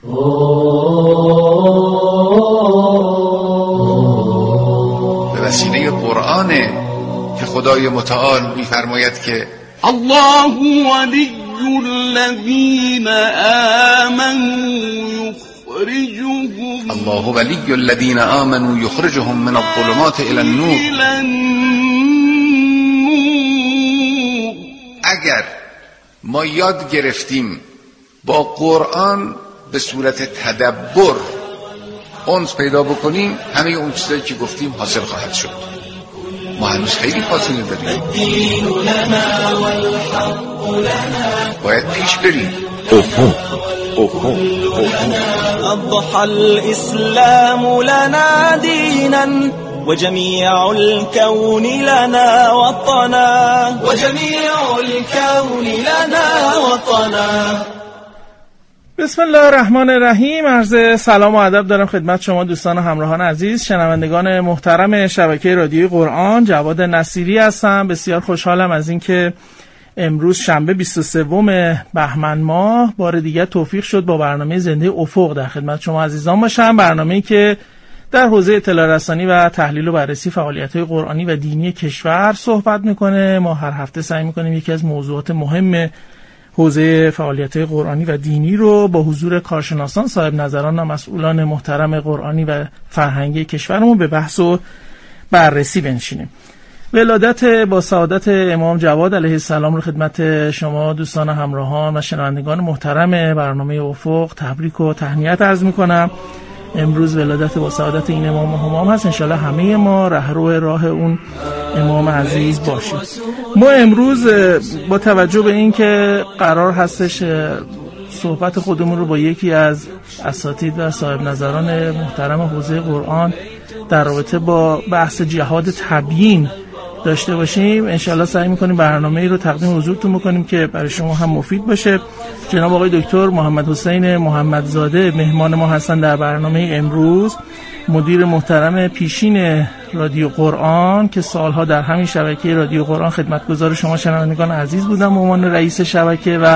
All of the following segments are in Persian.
به وسیله قرآنه که خدای متعال می‌فرماید که الله ولی الذین آمنوا الله ولی الذین آمنوا یخرجهم من الظلمات الی النور. اگر ما یاد گرفتیم با قرآن به صورت تدبر انس پیدا بکنیم، همه اون چیزایی که گفتیم حاصل خواهد شد. ما هنوز خیلی فاصله داریم، باید پیش بریم. أضحى الإسلام لنا دينا وجميع الكون لنا وطنا وجميع الكون لنا وطنا. بسم الله الرحمن الرحیم. عرض سلام و ادب دارم خدمت شما دوستان و همراهان عزیز، شنوندگان محترم شبکه رادیوی قرآن. جواد نصیری هستم. بسیار خوشحالم از اینکه امروز شنبه 23 بهمن ماه بار دیگر توفیق شد با برنامه زنده افق در خدمت شما عزیزان باشم. برنامه‌ای که در حوزه اطلاع رسانی و تحلیل و بررسی فعالیت‌های قرآنی و دینی کشور صحبت می‌کنه. ما هر هفته سعی می‌کنیم یکی از موضوعات مهم حوزه فعالیت‌های قرآنی و دینی رو با حضور کارشناسان، صاحب نظران و مسئولان محترم قرآنی و فرهنگی کشورمون به بحث و بررسی بنشینیم. ولادت با سعادت امام جواد علیه السلام رو خدمت شما دوستان و همراهان و شنوندگان محترم برنامه افق تبریک و تهنیت عرض می‌کنم. امروز ولادت با سعادت این امام همام هست. انشالله همه ما رهرو راه اون امام عزیز باشیم. ما امروز با توجه به این که قرار هستش صحبت خودمون رو با یکی از اساتید و صاحب نظران محترم حوزه قرآن در رابطه با بحث جهاد تبیین داشته باشیم، انشالله سعی میکنیم برنامه‌ای رو تقدیم حضورتون بکنیم که برای شما هم مفید باشه. جناب آقای دکتر محمد حسین محمدزاده مهمان ما هستن در برنامه امروز، مدیر محترم پیشین رادیو قرآن که سالها در همین شبکه رادیو قرآن خدمتگزار شما شنوندگان عزیز بودن به عنوان رئیس شبکه، و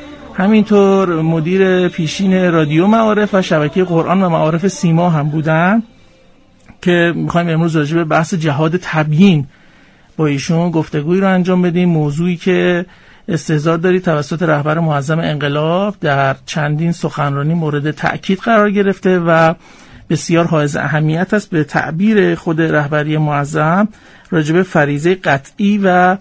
همینطور مدیر پیشین رادیو معارف و شبکه قرآن و معارف سیما هم بودن که میخوایم امروز راجع به بحث جهاد تبیین با ایشون گفتگویی رو انجام بدیم. موضوعی که استحضار دارید توسط رهبر معظم انقلاب در چندین سخنرانی مورد تأکید قرار گرفته و بسیار حائز اهمیت است. به تعبیر خود رهبری معظم راجع به فریضه قطعی و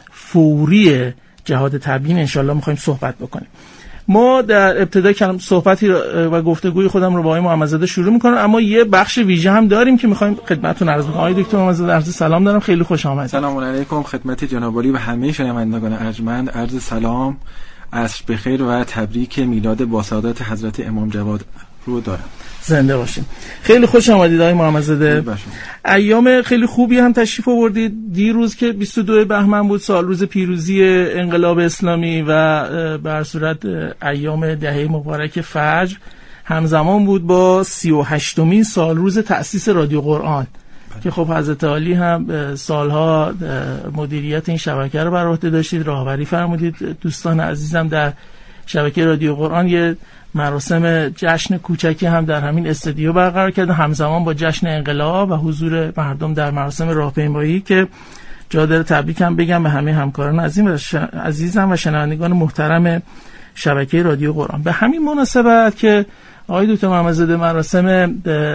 فوری جهاد تبیین انشالله میخوایم صحبت بکنیم. ما در ابتدای صحبتی و گفتگوی خودم رو با آقای محمدزاده شروع میکنم، اما یه بخش ویژه هم داریم که میخوایم خدمتتون عرض بکنم. آقای دکتر محمدزاده عرض سلام دارم، خیلی خوش آمدید. سلام علیکم خدمت جناب عالی و همه شنوندگان ارجمند. عرض سلام، عصر بخیر و تبریک میلاد با سعادت حضرت امام جواد رو دارم. زنده باشین. خیلی خوش آمدید آقای محمدزاده. ایام خیلی خوبی هم تشریف آوردید. دیروز که 22 بهمن بود، سال روز پیروزی انقلاب اسلامی و به هر صورت ایام دهه مبارک فجر همزمان بود با 38مین سال روز تأسیس رادیو قرآن که خب حضرت عالی هم سالها مدیریت این شبکه رو بر عهده داشتید، راهبری فرمودید. دوستان عزیزم در شبکه رادیو قرآن یه مراسم جشن کوچکی هم در همین استودیو برقرار کردن همزمان با جشن انقلاب و حضور مردم در مراسم راهپیمایی که جا داره تبریک هم بگم به همه همکاران عزیزم و شنوندگان محترم شبکه رادیو قرآن. به همین مناسبت که آقای دکتر محمدزاده مراسم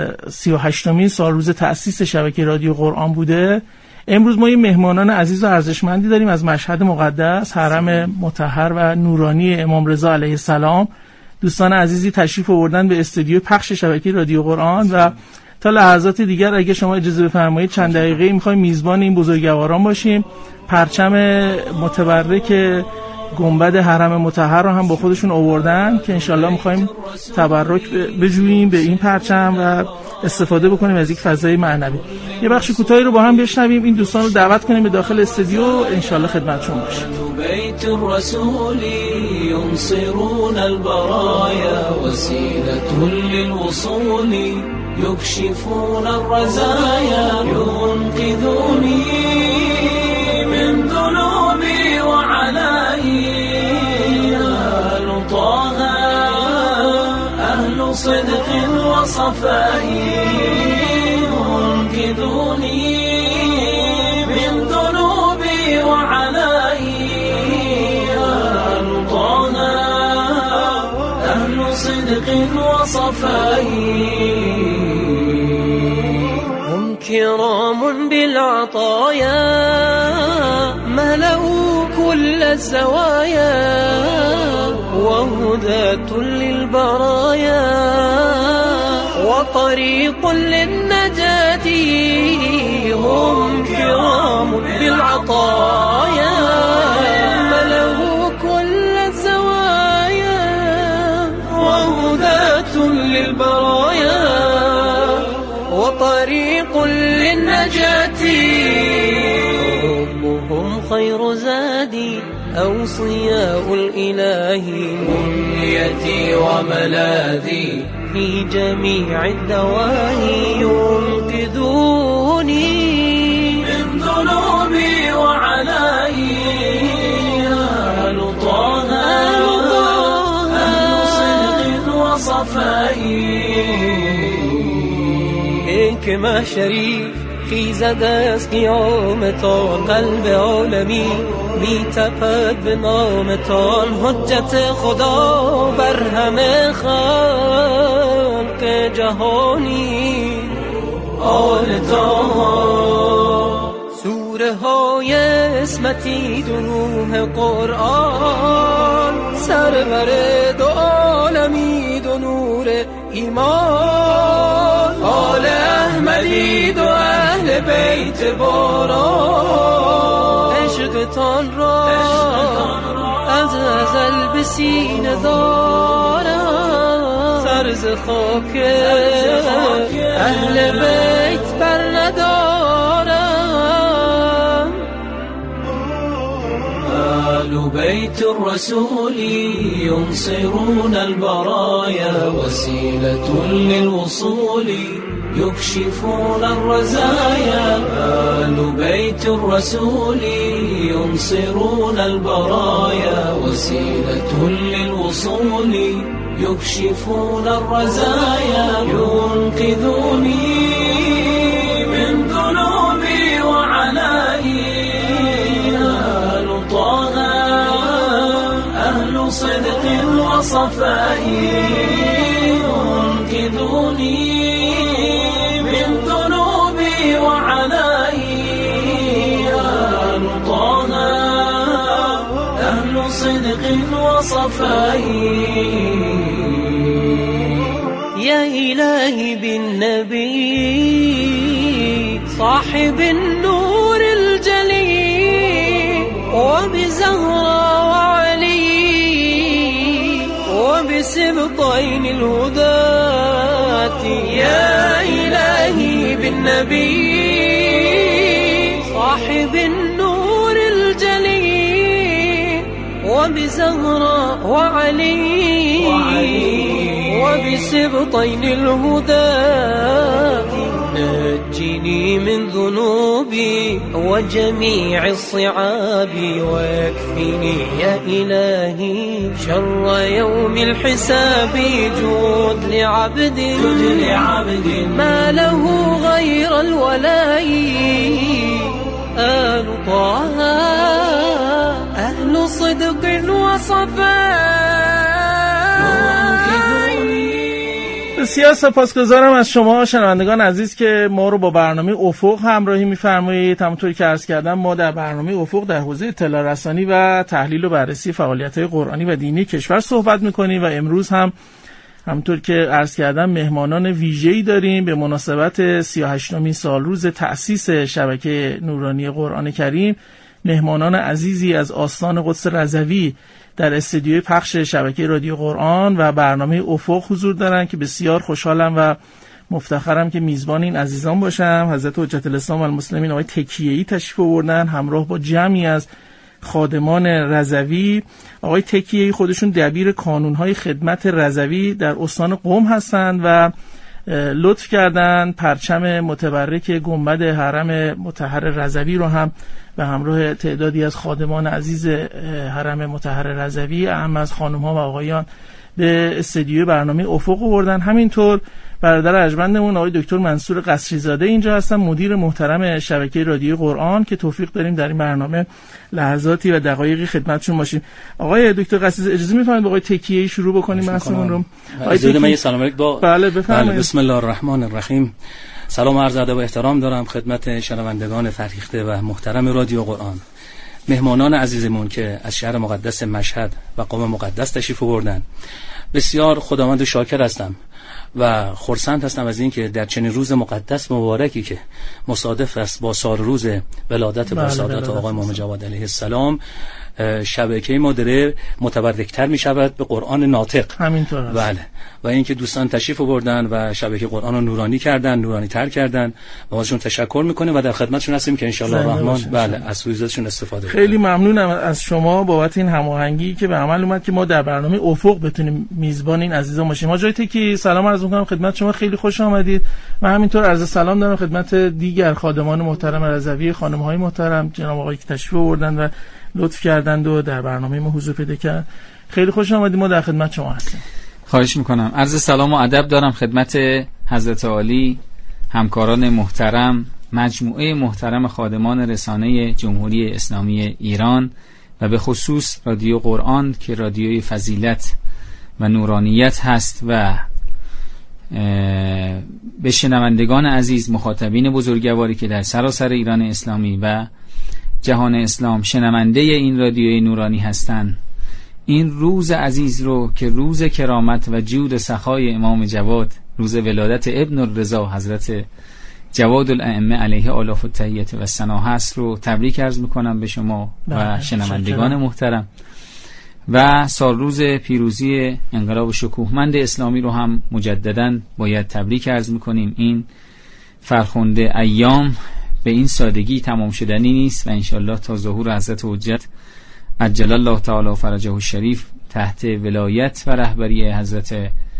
38مین سال روز تأسیس شبکه رادیو قرآن بوده، امروز ما یه مهمانان عزیز و ارزشمندی داریم از مشهد مقدس، حرم مطهر و نورانی امام رضا علیه السلام. دوستان عزیزی تشریف آوردن به استودیو پخش شبکه رادیو قرآن و تا لحظات دیگر اگه شما اجازه بفرمایید چند دقیقه می‌خوایم میزبان این بزرگواران باشیم. پرچم متبرک گنبد حرم مطهر رو هم با خودشون آوردن که انشالله می‌خوایم تبرک بجوییم به این پرچم و استفاده بکنیم از یک فضای معنوی. یه بخش کوتاهی رو با هم بشنویم، این دوستان رو دعوت کنیم به داخل استودیو، انشالله خدمتشون باشیم. بیت الرسول ينصرون البرايا وسيلة للوصول يكشفون الرزايا ينقذوني من ذنوبي وعنائي أهل طه أهل أهل صدق وصفاء ينقذوني من ذنوبي وعنائي أهل طه أهل صدق وصفاء هم كرام بالعطايا ملأوا كل الزوايا وهداة للبرايا وطريق للنجاة هم كرام بالعطايا ملأوا كل الزوايا وهداة للبرايا وطريق للنجاة ربهم خير زادي أوصياء الإله منيتي وملاذي في جميع الدواهي ينقذوني من ذنوبي وعنائي أهل طه أهل صدق وصفائي كما شریف خیزد از قیامتان قلب عالمی می تپد به نامتان حجت خدا بر همه خلق جهانی آل طه سوره های اسمتی دروح قرآن سرور دو عالمی دو نور ایمان آل احمدی دو اهل بیت باران عشقتان را از ازل به سینه دارم سرز خاک اهل بیت بر ندارم آل بیت الرسول ينصرون البرايا وسيلة للوصول يكشفون الرزايا آل بيت الرسول ينصرون البرايا وسيلة للوصول يكشفون الرزايا ينقذوني من ذنوبي وعنائي آل طه أهل صدق وصفاء ينقذوني من ذنوبي وعنائي آل طه أهل صدق وصفاء يا إلهي بالنبي صاحب النور الجلي وبزهرة وعلي وبسبطين الهداة يا إلهي بالنبي صاحب النور الجلي وبزهرة وعلي وبسبطين الهداة نجني من ذنوبي وجميع الصعاب واكفني يا إلهي شر يوم الحساب جود لعبد ما له غير الولاء آل طه أهل صدق وصفاء. بسیار سپاسگزارم از شما شنوندگان عزیز که ما رو با برنامه افق همراهی می‌فرمایید. همونطوری که عرض کردم ما در برنامه افق در حوزه اطلاع رسانی و تحلیل و بررسی فعالیت‌های قرآنی و دینی کشور صحبت می‌کنیم و امروز هم همونطور که عرض کردم مهمانان ویژه‌ای داریم به مناسبت 38مین سالروز تأسیس شبکه نورانی قرآن کریم. مهمانان عزیزی از آستان قدس رضوی در استودیوی پخش شبکه رادیو قرآن و برنامه افق حضور دارن که بسیار خوشحالم و مفتخرم که میزبان این عزیزان باشم. حضرت حجت الاسلام و المسلمین آقای تکیه‌ای تشریف آوردن همراه با جمعی از خادمان رضوی. آقای تکیه‌ای خودشون دبیر کانون‌های خدمت رضوی در استان قم هستند و لطف کردن پرچم متبرک گنبد حرم مطهر رضوی رو هم به همراه تعدادی از خادمان عزیز حرم مطهر رضوی اهم از خانم‌ها و آقایان به استودیو برنامه افق آوردن. همینطور برادر ارجمندمون آقای دکتر منصور قصری زاده اینجا هستن، مدیر محترم شبکه رادیوی قرآن، که توفیق داریم در این برنامه لحظاتی و دقایقی خدمتشون باشیم. آقای دکتر قصری اجازه می‌فرمایید با آقای تکیه‌ای شروع بکنیم بحثمون رو؟ آقای من سلام علیکم. بله بفرمایید. بسم الله الرحمن الرحیم. سلام و عرض ادب و احترام دارم خدمت شنوندگان فرهیخته و محترم رادیو قرآن، مهمانان عزیزمون که از شهر مقدس مشهد و قم مقدس تشریف آوردن. بسیار خداوند شاکر هستم و خرسند هستم از این که در چنین روز مقدس مبارکی که مصادف است با سال روز ولادت باسعادت آقای محمد جواد علیه السلام، شبکه ما داره متبرکتر می شود به قرآن ناطق. همینطور است. بله. و اینکه دوستان تشریف آوردن و شبکه قرآن رو نورانی کردن، نورانی تر کردن و ازشون تشکر میکنیم و در خدمتشون هستیم که ان شاء الله الرحمن بله از سوزشون استفاده کنیم. خیلی ممنونم از شما بابت این هماهنگی که به عمل اومد که ما در برنامه افق بتونیم میزبان این عزیزان باشیم. حاجی تکی سلام عرض میکنم خدمت شما، خیلی خوش آمدید. و همینطور عرض سلام دارم خدمت دیگر خادمان محترم رضوی، خانم‌های محترم، جناب آقای که تشریف آوردن و لطف کردند و در برنامه ما حضور پیدا کردن. خیلی خوش آمدید، ما در خدمت شما هستیم. خواهش میکنم. عرض سلام و ادب دارم خدمت حضرت عالی، همکاران محترم، مجموعه محترم خادمان رسانه جمهوری اسلامی ایران و به خصوص رادیو قرآن که رادیوی فضیلت و نورانیت هست و به شنوندگان عزیز، مخاطبین بزرگواری که در سراسر ایران اسلامی و جهان اسلام شنونده این رادیوی نورانی هستند، این روز عزیز رو که روز کرامت و جود و سخای امام جواد، روز ولادت ابن الرضا حضرت جواد الائمه علیه آلاف التحیت و ثنا هست رو تبریک عرض میکنم به شما و شنوندگان محترم و سال روز پیروزی انقلاب شکوهمند اسلامی رو هم مجددا باید تبریک عرض میکنیم. این فرخنده ایام به این سادگی تمام شدنی نیست و انشالله تا ظهور حضرت حجت عجل الله تعالی فرجه الشریف تحت ولایت و رهبری حضرت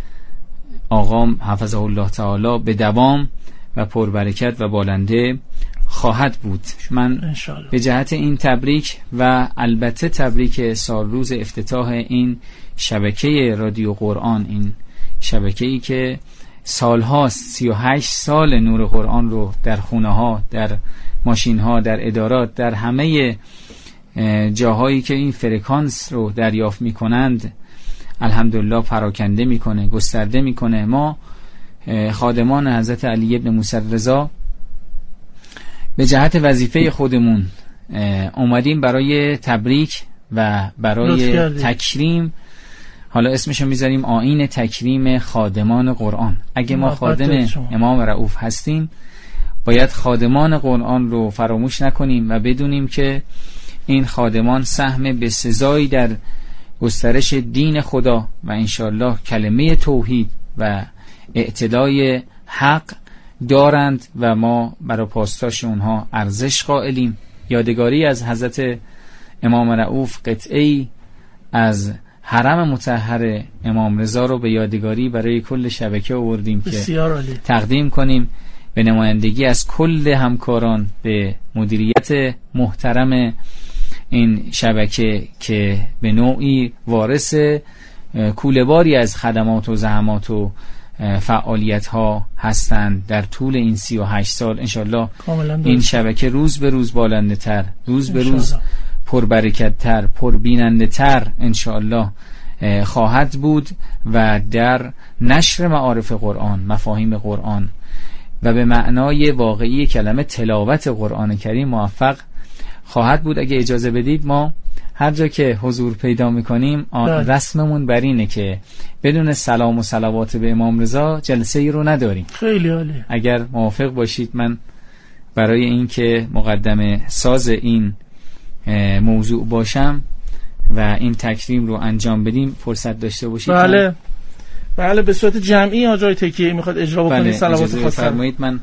آقام حفظه الله تعالی به دوام و پربرکت و بالنده خواهد بود. من به جهت این تبریک و البته تبریک سال روز افتتاح این شبکه رادیو قرآن، این شبکه‌ای که سالهاست 38 سال نور قرآن رو در خونه ها، در ماشین ها، در ادارات، در همه جاهایی که این فرکانس رو دریافت می کنند الحمدلله پراکنده میکنه، گسترده میکنه. ما خادمان حضرت علی ابن موسی رضا به جهت وظیفه خودمون اومدیم برای تبریک و برای تکریم، حالا اسمشو میذاریم آیین تکریم خادمان قرآن. اگه ما خادم امام رؤوف هستیم باید خادمان قرآن رو فراموش نکنیم و بدونیم که این خادمان سهم به سزایی در گسترش دین خدا و انشالله کلمه توحید و اعتدای حق دارند و ما برای پاسداشت اونها ارزش قائلیم. یادگاری از حضرت امام رؤوف قطعی از حرم مطهر امام رضا رو به یادگاری برای کل شبکه آوردیم که تقدیم کنیم به نمایندگی از کل همکاران به مدیریت محترم این شبکه که به نوعی وارث کوله‌باری از خدمات و زحمات و فعالیت ها هستند در طول این 38 سال. انشالله این شبکه روز به روز بالنده تر، روز به روز پربرکت تر، پربیننده تر انشالله خواهد بود و در نشر معارف قرآن، مفاهیم قرآن و به معنای واقعی کلمه تلاوت قرآن کریم موفق خواهد بود. اگه اجازه بدید ما هر جا که حضور پیدا میکنیم رسممون بر اینه که بدون سلام و صلوات به امام رضا جلسه ای رو نداریم. خیلی عالی. اگر موافق باشید من برای اینکه مقدمه ساز این موضوع باشم و این تکریم رو انجام بدیم فرصت داشته باشید. بله بله، به صورت جمعی آجای تکیه میخواد اجرا بکنید صلوات خاصه. فرمایید. من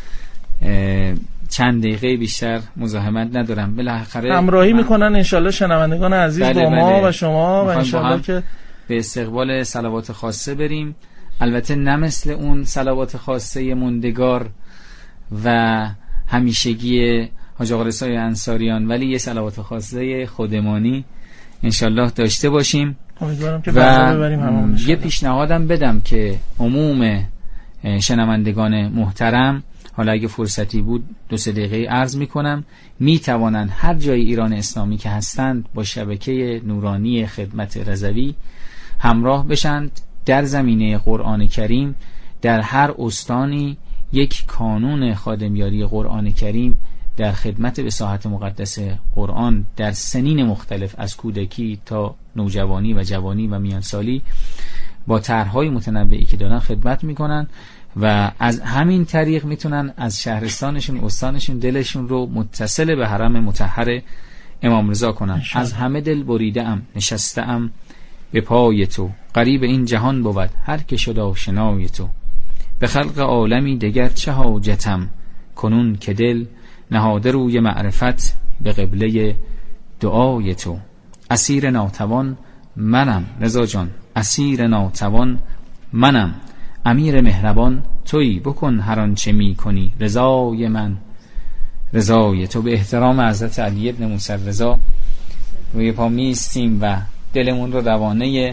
چند دقیقه بیشتر مزاحمت ندارم. بالاخره همراهی میکنن انشالله شنوندگان عزیز با ما و شما و انشالله که به استقبال صلوات خاصه بریم. البته نه مثل اون صلوات خاصه موندگار و همیشگی حاج آقا رضای انصاریان، ولی یه صلوات خاصه خودمانی انشالله داشته باشیم. امیدوارم که و یه پیشنهادم بدم که عموم شنوندگان محترم، حالا اگه فرصتی بود 2-3 دقیقه عرض میکنم، میتوانند هر جای ایران اسلامی که هستند با شبکه نورانی خدمت رضوی همراه بشند. در زمینه قرآن کریم در هر استانی یک کانون خادمیاری قرآن کریم در خدمت به ساحت مقدس قرآن در سنین مختلف از کودکی تا نوجوانی و جوانی و میانسالی با طرح‌های متنوعی که دارن خدمت میکنن و از همین طریق میتونن از شهرستانشون، استانشون، دلشون رو متصل به حرم مطهر امام رضا کنن. از همه دل بریده‌ام نشسته‌ام به پای تو، غریب این جهان بود هر که شد آشنای تو. به خلق عالمی دگر چه حاجتم، کنون که دل نهاده روی معرفت به قبله دعای تو. اسیر ناتوان منم رضا جان، اسیر ناتوان منم، امیر مهربان تویی، بکن هر آنچه می کنی رضای من رضای تو. به احترام حضرت علی بن موسی رضا روی پا میستیم و دلمون رو روانه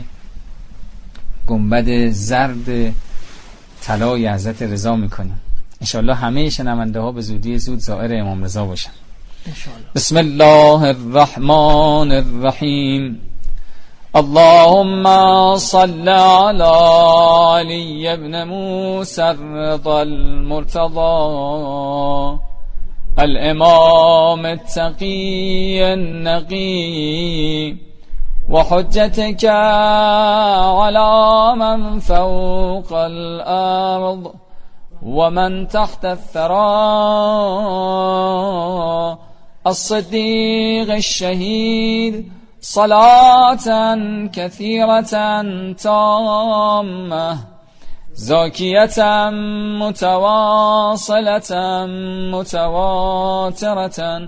گنبد زرد طلای حضرت رضا میکنیم. انشاءالله همه شنونده ها به زودی زود زائر امام رضا باشن. بسم الله الرحمن الرحیم. اللهم صل على علی بن موسی الرضا المرتضى الامام التقی النقی وحجتك على من فوق الأرض ومن تحت الثرى الصديق الشهيد صلاة كثيرة تامة زاكية متواصلة متواترة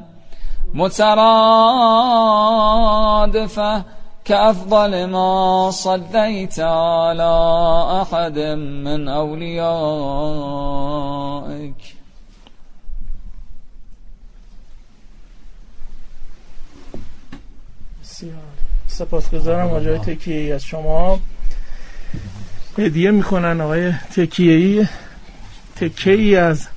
مترادفة كأفضل ما صليت على أحد من أوليائك. سپاسگزارم آقای تکیه‌ای. از شما هدیه میکنن آقای تکیه‌ای از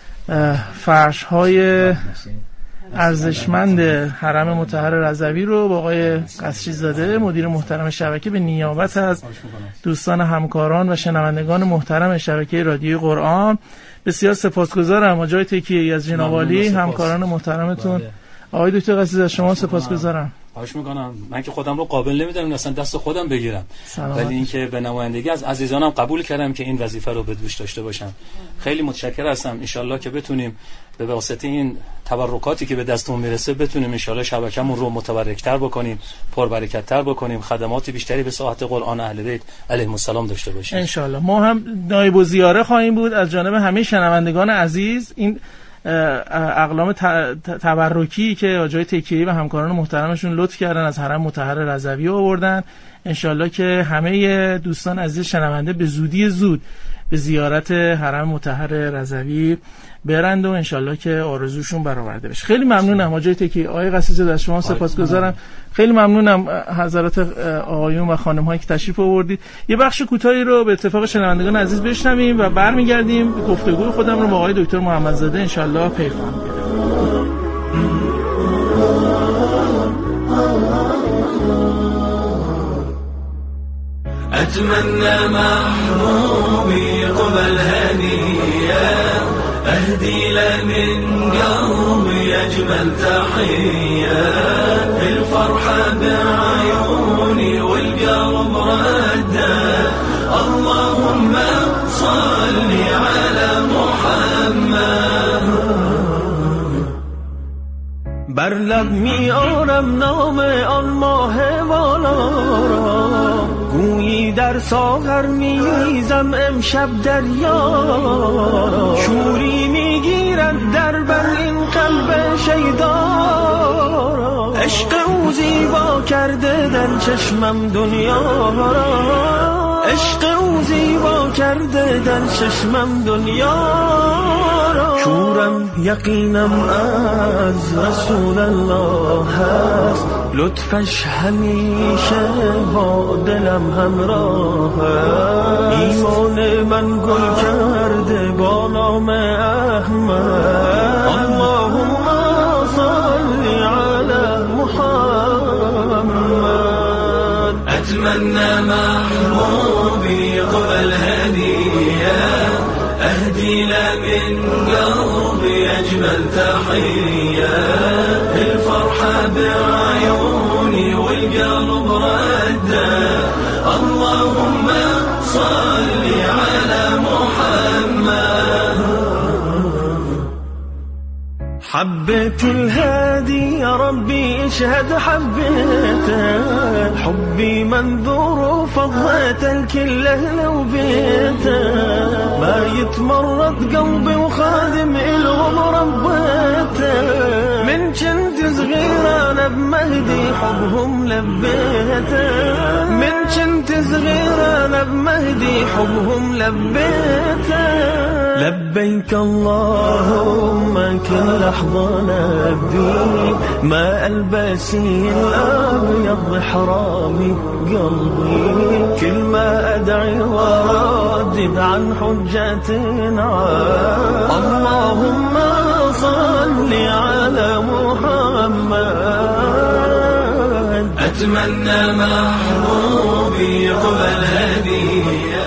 فرش‌های ارزشمند حرم مطهر رضوی رو با آقای قصری زاده مدیر محترم شبکه به نیابت از دوستان همکاران و شنوندگان محترم شبکه رادیوی قرآن بسیار سپاسگزارم. آقای تکیه‌ای از جناب عالی همکاران محترمتون. آقای دکتر قصری از شما سپاسگزارم. خواهش میکنم. من که خودم رو قابل نمیدونم اصلا دست خودم بگیرم، ولی اینکه به نمایندگی از عزیزانم قبول کردم که این وظیفه رو به دوش داشته باشم. خیلی متشکر هستم. ان شاءالله که بتونیم به واسطه این تبرکاتی که به دستمون میرسه بتونیم ان شاءالله شبکه‌مون رو متبرک‌تر بکنیم، پربرکت‌تر بکنیم، خدمات بیشتری به ساحت قرآن اهل بیت علیهم السلام داشته باشیم. ان شاءالله ما هم نایب الزیاره خواهیم بود از جانب همه شنوندگان عزیز. این اقلام تبرکی که آقای تکیه‌ای و همکاران محترمشون لطف کردن از حرم مطهر رضوی آوردن، انشالله که همه دوستان عزیز شنونده به زودی زود به زیارت حرم مطهر رضوی برند و انشالله که آرزوشون برآورده بشه. خیلی ممنونم آقای تکیه‌ای. آقای قصی‌زاده از شما سپاسگزارم. خیلی ممنونم حضرات آقایون و خانم‌هایی که تشریف آوردید. یه بخش کوتاهی رو به اتفاق شنوندگان عزیز بشنویم و برمیگردیم گفتگوی خودم رو با آقای دکتر محمدزاده انشالله پی خواهم گرفت. أتمنى محبوبي قبل هدية أهدي له من قلبي أجمل تحية الفرحة بعيوني والقلب ردة اللهم صل على محمد. بر لب میارم نام آن ماه والا را گویی در ساغر میریزم امشب دریا را شوری میگیرد در بر این قلب شیدا را عشق او زیبا کرده در چشمم دنیا را عشق او زیبا کرده در چشمم دنیا را. شورم یقینم از رسول الله هست، لطفش همیشه با دلم همراه است. ایمان من گل کرده با نام احمد، اللهم صل علی محمد. أتمنى محبوبي قبل هدية، أهدي له من قلبي أجمل تحية. الفرحة بعيوني والقلب ردة، اللهم صل على محمد. حبيت الهادي يا ربي اشهد حبيته، حبي منذور وفضيت الكل لو بيته. ما يتمرد قلبي وخادم الهم ربيته، من كنت صغير انا بمهدي حبهم لبيته. من كنت صغير انا بمهدي حبهم لبيته. لبيك اللهم كل لحظة نبي، ما ألبسي الأبيض حرامي قلبي. كل ما أدعي وردد عن حجة اللهم صل على محمد. أتمنى محبوبي قبل هدية.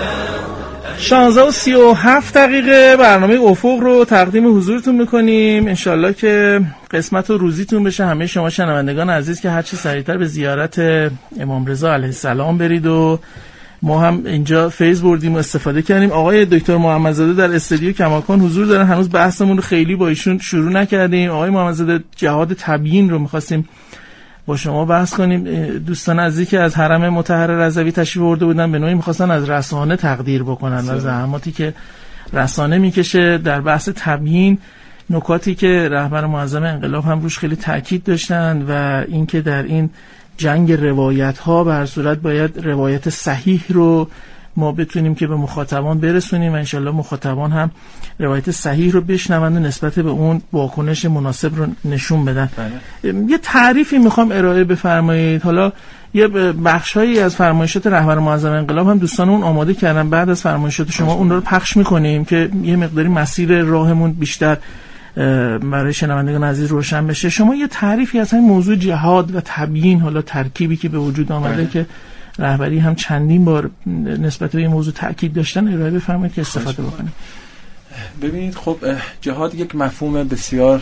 16:37 برنامه افق رو تقدیم حضورتون میکنیم. انشالله که قسمت و روزیتون بشه همه شما شنوندگان عزیز که هرچی سریعتر به زیارت امام رضا علیه السلام برید. و ما هم اینجا فیض بردیم و استفاده کردیم. آقای دکتر محمدزاده در استودیو کماکان حضور دارن. هنوز بحثمون رو خیلی با ایشون شروع نکردیم. آقای محمدزاده، جهاد تبیین رو میخواستیم با شما بحث کنیم. دوستان عزیزی که از حرم مطهر رضوی تشریف آورده بودن به نوعی می‌خواستن از رسانه تقدیر بکنن و زحماتی که رسانه میکشه در بحث تبیین، نکاتی که رهبر معظم انقلاب هم روش خیلی تاکید داشتن و اینکه در این جنگ روایت‌ها به هر صورت باید روایت صحیح رو ما بتونیم که به مخاطبان برسونیم و انشالله مخاطبان هم روایت صحیح رو بشنوند و نسبت به اون واکنش مناسب رو نشون بدن. یه تعریفی میخوام ارائه بفرمایید. حالا یه بخشایی از فرمایشات رهبر معظم انقلاب هم دوستان اون آماده کردن، بعد از فرمایشات شما اون رو پخش میکنیم که یه مقداری مسیر راهمون بیشتر برای شنوندگان عزیز روشن بشه. شما یه تعریفی از همین موضوع جهاد و تبیین، حالا ترکیبی که به وجود آمده که رهبری هم چندین بار نسبت به این موضوع تاکید داشتن ارائه بفرمایید که استفاده بکنیم. ببینید، خب جهاد یک مفهوم بسیار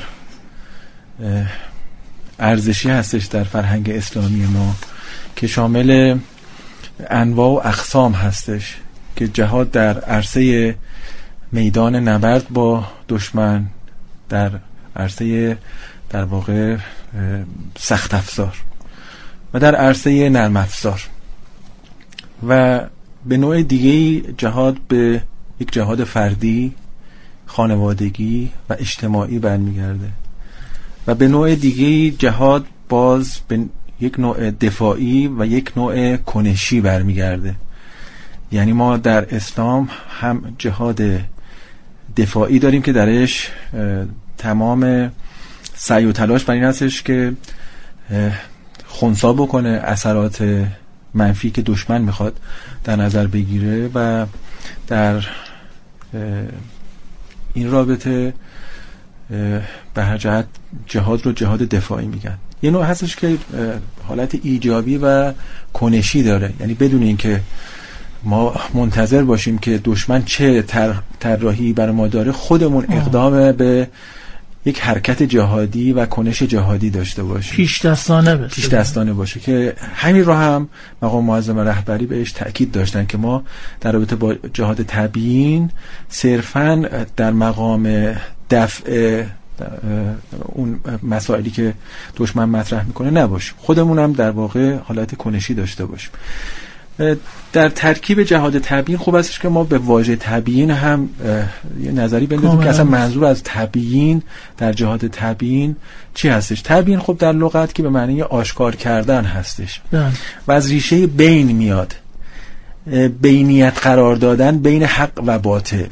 ارزشی هستش در فرهنگ اسلامی ما که شامل انواع و اقسام هستش که جهاد در عرصه میدان نبرد با دشمن، در عرصه در واقع سخت افزار و در عرصه نرم افزار و به نوع دیگه جهاد به یک جهاد فردی، خانوادگی و اجتماعی برمیگرده و به نوع دیگه جهاد باز به یک نوع دفاعی و یک نوع کنشی برمیگرده. یعنی ما در اسلام هم جهاد دفاعی داریم که درش تمام سعی و تلاش بر این هستش که خنثی بکنه اثرات منفی که دشمن میخواد در نظر بگیره و در این رابطه به هر جهت جهاد رو جهاد دفاعی میگن. یه نوع هستش که حالت ایجابی و کنشی داره، یعنی بدون اینکه ما منتظر باشیم که دشمن چه طراحی برای ما داره، خودمون اقدام به یک حرکت جهادی و کنش جهادی داشته باشیم، پیش دستانه باشه که همین رو هم مقام معظم رهبری بهش تأکید داشتن که ما در رابطه با جهاد تبیین صرفاً در مقام دفع اون مسائلی که دشمن مطرح میکنه نباشیم، خودمون هم در واقع حالت کنشی داشته باشیم. در ترکیب جهاد تبیین خوب استش که ما به واژه تبیین هم یه نظری بندازیم که اصلا منظور از تبیین در جهاد تبیین چی هستش. تبیین خب در لغت که به معنی آشکار کردن هستش و از ریشه بین میاد. بینیت قرار دادن بین حق و باطل.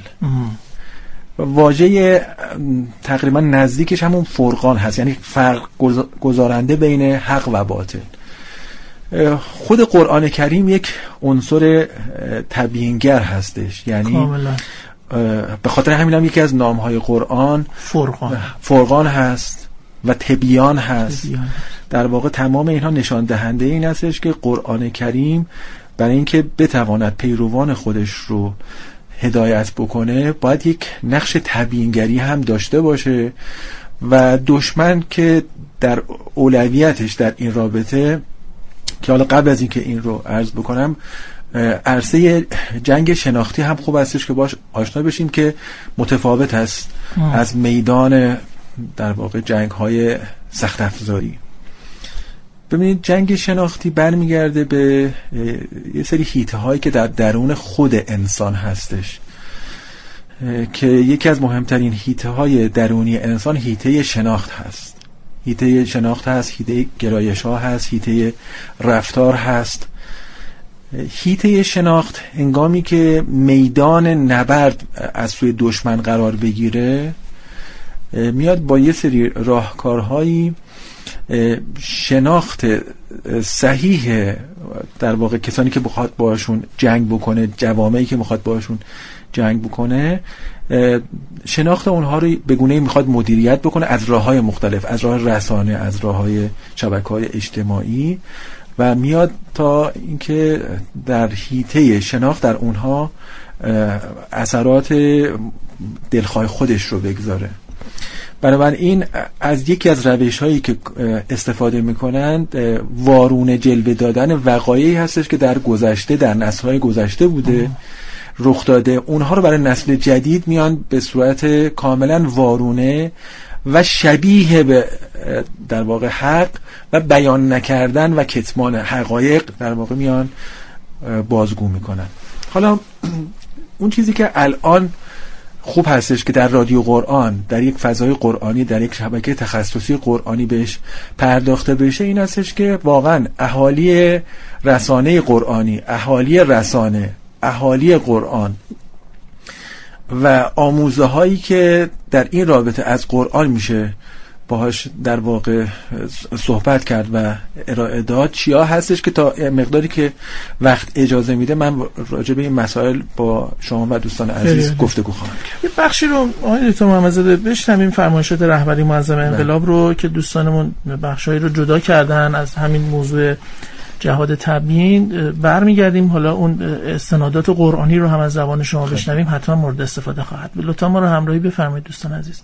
واژه تقریبا نزدیکش همون فرقان هست، یعنی فرق گذارنده بین حق و باطل. خود قرآن کریم یک عنصر تبیینگر هستش، یعنی به خاطر همین هم یکی از نامهای قرآن فرقان هست و تبیان هست. در واقع تمام اینها نشان دهنده این هستش که قرآن کریم برای اینکه بتواند پیروان خودش رو هدایت بکنه باید یک نقش تبیینگری هم داشته باشه و دشمن که در اولویتش در این رابطه، که حالا قبل از اینکه این رو عرض بکنم، عرصه جنگ شناختی هم خوب هستش که باش آشنا بشیم که متفاوت است از میدان در واقع جنگ های سخت افزاری. ببینید جنگ شناختی برمیگرده به یه سری حیطه هایی که در درون خود انسان هستش که یکی از مهمترین حیطه های درونی انسان حیطه شناخت هست. حیطه شناخت هست، حیطه گرایش ها هست، حیطه رفتار هست. حیطه شناخت هنگامی که میدان نبرد از سوی دشمن قرار بگیره میاد با یه سری راهکارهایی شناخت صحیح در واقع کسانی که بخواد باشون جنگ بکنه، جوامعی که بخواد باشون جنگ بکنه، شناخت اونها رو به گونه‌ای میخواد مدیریت بکنه از راه‌های مختلف، از راه رسانه، از راه‌های شبکه‌های اجتماعی، و میاد تا اینکه در حیطه شناخت در اونها اثرات دلخواه خودش رو بگذاره. بنابراین از یکی از روش‌هایی که استفاده می‌کنند وارونه جلوه دادن وقایعی هستش که در گذشته، در نسل‌های گذشته بوده، رخ داده. اونها رو برای نسل جدید میان به صورت کاملا وارونه و شبیه به در واقع حق و بیان نکردن و کتمان حقایق در واقع میان بازگو میکنن. حالا اون چیزی که الان خوب هستش که در رادیو قرآن، در یک فضای قرآنی، در یک شبکه تخصصی قرآنی بهش پرداخته بشه این هستش که واقعا اهالی رسانه قرآنی، اهالی رسانه، اهالی قرآن و آموزه هایی که در این رابطه از قرآن میشه باهاش در واقع صحبت کرد و ارائه داد، چیا هستش که تا مقداری که وقت اجازه میده من راجع به این مسائل با شما و دوستان عزیز گفتگو خواهم کرد. یه بخشی رو آقای دکتر محمدزاده بشنویم، فرمایشات رهبری معظم انقلاب رو که دوستانمون بخشایی رو جدا کردن از همین موضوع جهاد تبیین. برمیگردیم حالا اون استنادات قرآنی رو هم از زبان شما بشنویم، حتما مورد استفاده خواهد بود. لطفا ما رو همراهی بفرمایید دوستان عزیز.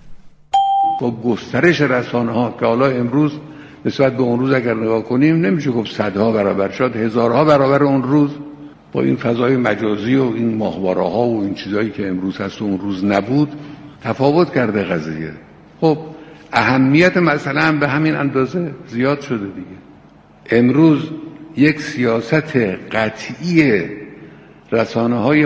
با گسترش رسانه ها که حالا امروز نسبت به اون روز اگر نگاه کنیم نمیشه گفت صدها برابر، شاید هزارها برابر اون روز، با این فضای مجازی و این ماهواره ها و این چیزایی که امروز هست و اون روز نبود تفاوت کرده قضیه. خب اهمیت مسئله به همین اندازه زیاد شده دیگه. امروز یک سیاست قطعی رسانه های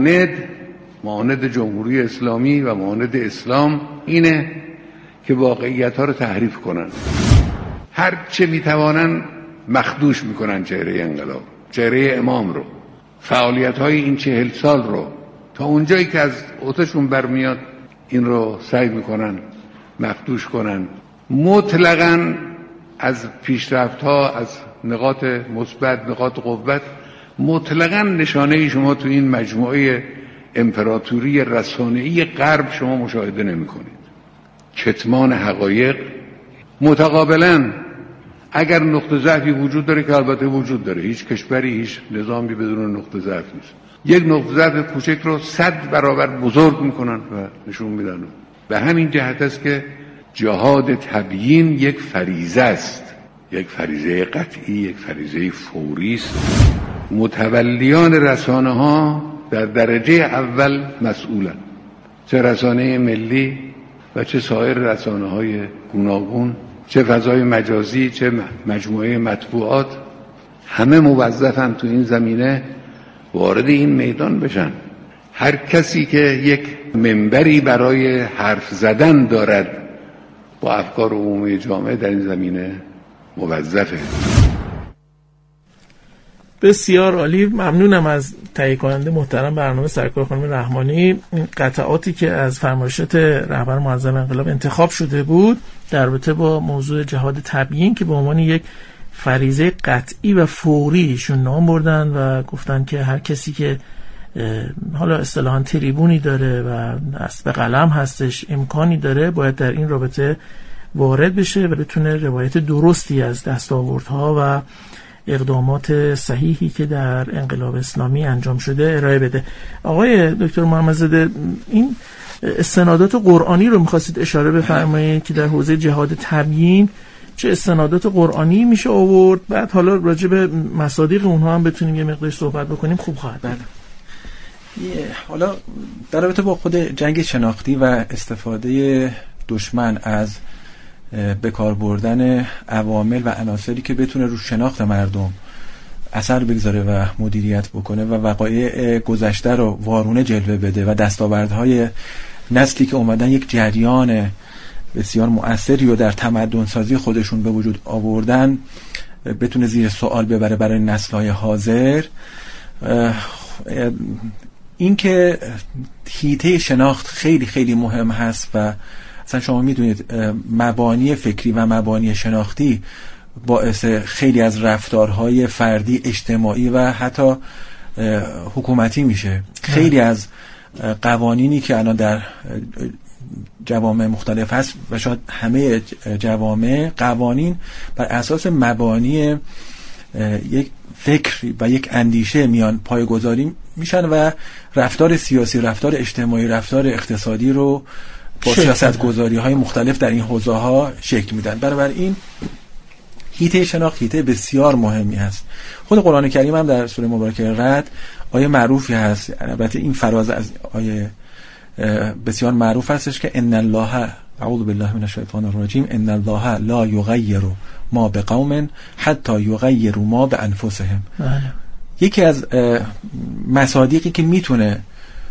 معاند جمهوری اسلامی و معاند اسلام اینه که واقعیت ها رو تحریف کنن، هر چه میتوانن مخدوش میکنن چهره انقلاب، چهره امام رو، فعالیت های این 40 سال رو، تا اونجایی که از اوتشون برمیاد این رو سعی میکنن مخدوش کنن. مطلقاً از پیشرفت ها، از نقاط مثبت، نقاط قوت، مطلقاً نشانه شما تو این مجموعه امپراتوری رسانه‌ای غرب شما مشاهده نمی‌کنید. کتمان حقایق. متقابلاً اگر نقطه ضعفی وجود داره که البته وجود داره، هیچ کشوری، هیچ نظامی بدون نقطه ضعف نیست، یک نقطه ضعف کوچک رو 100 برابر بزرگ میکنن و نشون میدن. به همین جهت است که جهاد تبیین یک فریضه است، یک فریضه قطعی، یک فریضه فوری است. متولیان رسانه ها در درجه اول مسئولن، چه رسانه ملی و چه سایر رسانه های گوناگون، چه فضای مجازی، چه مجموعه مطبوعات، همه موظفن تو این زمینه وارد این میدان بشن. هر کسی که یک منبری برای حرف زدن دارد با افکار عمومی جامعه در این زمینه موظفه. بسیار عالی. ممنونم از تهیه کننده محترم برنامه سرکار خانم رحمانی. این قطعاتی که از فرمایشات رهبر معظم انقلاب انتخاب شده بود در رابطه با موضوع جهاد تبیین که به عنوان یک فریضه قطعی و فوری ایشون نام بردن و گفتن که هر کسی که حالا اصطلاحاً تریبونی داره و دست به قلم هستش، امکانی داره، باید در این رابطه وارد بشه و بتونه روایت درستی از دستاوردها و اقدامات صحیحی که در انقلاب اسلامی انجام شده ارائه بده. آقای دکتر محمدزاده، این استنادات قرآنی رو می‌خواستید اشاره بفرمایید که در حوزه جهاد تبیین چه استنادات قرآنی میشه آورد، بعد حالا راجع به مصادیق اونها هم بتونیم یه مقدار صحبت بکنیم، خوب خواهد بود. حالا در رابطه با خود جنگ شناختی و استفاده دشمن از به کار بردن عوامل و عناصری که بتونه رو شناخت مردم اثر بگذاره و مدیریت بکنه و وقایع گذشته رو وارونه جلوه بده و دستاوردهای نسلی که اومدن یک جریان بسیار مؤثری رو در تمدن سازی خودشون به وجود آوردن بتونه زیر سوال ببره برای نسل‌های حاضر. این که حیطه شناخت خیلی خیلی مهم هست و اصلا شما میدونید مبانی فکری و مبانی شناختی باعث خیلی از رفتارهای فردی، اجتماعی و حتی حکومتی میشه. خیلی از قوانینی که الان در جوامع مختلف هست و شاید همه جوامع قوانین بر اساس مبانی یک فکر و یک اندیشه میان پایه‌گذاری میشن و رفتار سیاسی، رفتار اجتماعی، رفتار اقتصادی رو با سیاست‌گذاری‌های مختلف در این حوزه‌ها شکل میدن. بنابراین حیطه شناخت حیطه بسیار مهمی هست. خود قرآن کریم هم در سوره مبارکه رعد آیه معروفی هست، البته این فراز از آیه بسیار معروف هستش که ان الله اعوذ بالله من الشیطان الرجیم ان الله لا یغیر ما بقوم حتی یغیروا ما بانفسهم. یکی از مصادیقی که میتونه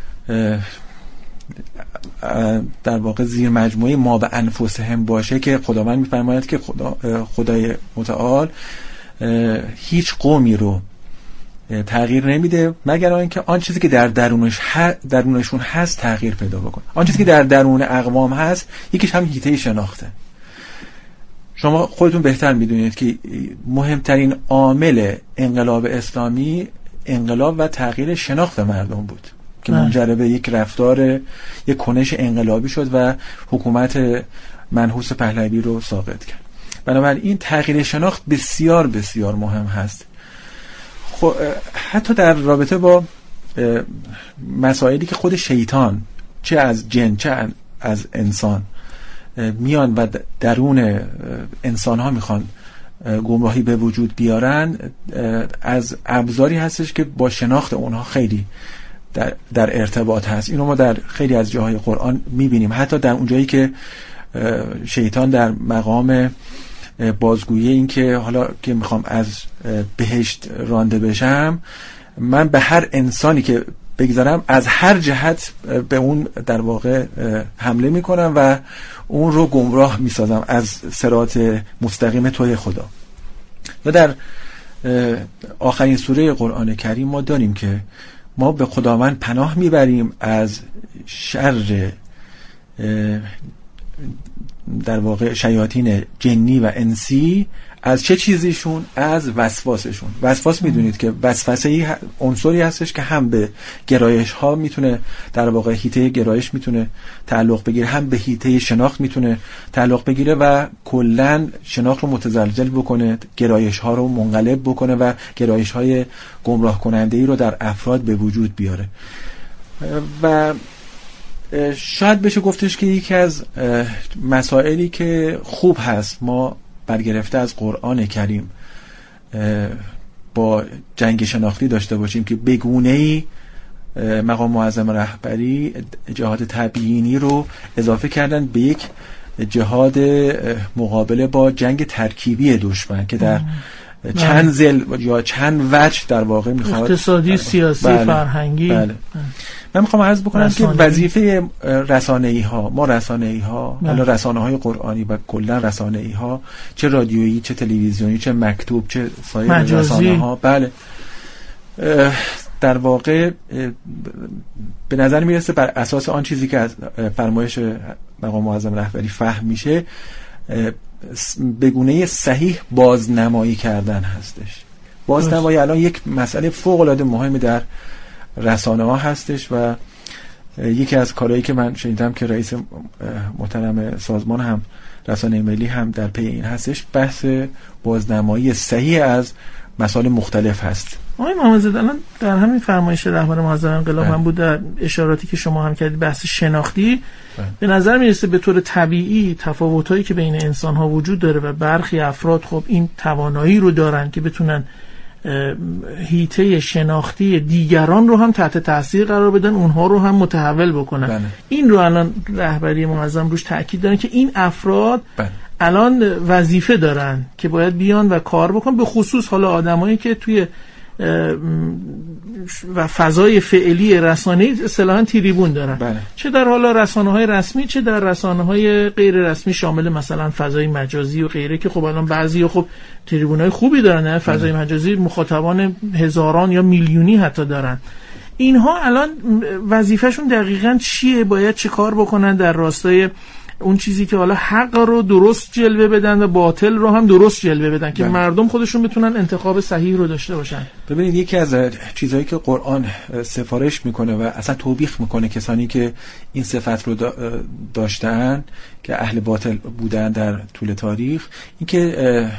در واقع زیر مجموعه ما به انفسهم باشه که خداوند میفرماید که خدای متعال هیچ قومی رو تغییر نمیده مگر اینکه آن چیزی که در درونشون هست تغییر پیدا بکنه. آن چیزی که در درون اقوام هست یکیش هم حیطه شناخته. شما خودتون بهتر میدونید که مهمترین عامل انقلاب اسلامی انقلاب و تغییر شناخت مردم بود که منجر به یک رفتار، یک کنش انقلابی شد و حکومت منحوس پهلوی رو ساقط کرد. بنابراین این تغییر شناخت بسیار بسیار مهم هست. حتی در رابطه با مسائلی که خود شیطان چه از جن چه از انسان میان و درون انسان ها میخوان گمراهی به وجود بیارن، از ابزاری هستش که با شناخت اونها خیلی در ارتباط هست. اینو ما در خیلی از جاهای قرآن میبینیم. حتی در اونجایی که شیطان در مقام بازگویی این که حالا که میخوام از بهشت رانده بشم، من به هر انسانی که بگذارم از هر جهت به اون در واقع حمله میکنم و اون رو گمراه میسازم از صراط مستقیم توی خدا. و در آخرین سوره قرآن کریم ما داریم که ما به خداوند پناه میبریم از شر در واقع شیاطین جنی و انسی. از چه چیزیشون؟ از وسواسشون. وسواس میدونید که وسوسه عنصری هستش که هم به گرایش ها میتونه در واقع حیطه گرایش میتونه تعلق بگیره، هم به حیطه شناخت میتونه تعلق بگیره و کلن شناخت رو متزلزل بکنه، گرایش ها رو منقلب بکنه و گرایش های گمراه کننده ای رو در افراد به وجود بیاره. و شاید بشه گفتش که یکی از مسائلی که خوب هست ما برگرفته از قرآن کریم با جنگ شناختی داشته باشیم که بگونه‌ای مقام معظم رهبری جهاد تبیینی رو اضافه کردن به یک جهاد مقابله با جنگ ترکیبی دشمن که در چند زل یا چند وجه در واقع میخواد اقتصادی، سیاسی، فرهنگی. بله. من میخوام عرض بکنم که وظیفه رسانه‌ای ها، ما رسانه‌ای ها، حالا رسانه‌های قرآنی و کلا رسانه‌ای ها، چه رادیویی، چه تلویزیونی، چه مکتوب، چه سایر رسانه‌ها، بله، در واقع به نظر میرسه بر اساس آن چیزی که از فرمایش مقام معظم رهبری فهم میشه، به گونه صحیح بازنمایی کردن هستش. بازنمایی الان یک مسئله فوق العاده مهمی در رسانه ها هستش و یکی از کارهایی که من شنیدم که رئیس محترم سازمان هم رسانه ملی هم در پی این هستش، بحث بازنمایی صحیح از مسائل مختلف هست. آقای محمدزاده، الان در همین فرمایش رهبر معظم انقلاب هم بود، در اشاراتی که شما هم کردید بحث شناختی، به نظر میرسه به طور طبیعی تفاوتایی که بین انسان ها وجود داره و برخی افراد خب این توانایی رو دارن که بتونن حیطه شناختی دیگران رو هم تحت تاثیر قرار بدن، اونها رو هم متحول بکنن. این رو الان رهبری معظم روش تاکید دارن که این افراد الان وظیفه دارن که باید بیان و کار بکنن، به خصوص حالا آدمایی که توی و فضای فعلی رسانه‌ای اصطلاحاً تریبون دارن. چه در حالا رسانه‌های رسمی چه در رسانه‌های غیر رسمی، شامل مثلا فضای مجازی و غیره که خب الان بعضیا خب تریبونای خوبی دارن، نه فضای مجازی مخاطبان هزاران یا میلیونی حتی دارن. اینها الان وظیفهشون دقیقاً چیه؟ باید چه کار بکنن در راستای اون چیزی که حالا حق رو درست جلوه بدن و باطل رو هم درست جلوه بدن که مردم خودشون بتونن انتخاب صحیح رو داشته باشن؟ ببینید، یکی از چیزهایی که قرآن سفارش میکنه و اصلا توبیخ میکنه کسانی که این صفت رو داشتن که اهل باطل بودن در طول تاریخ، این که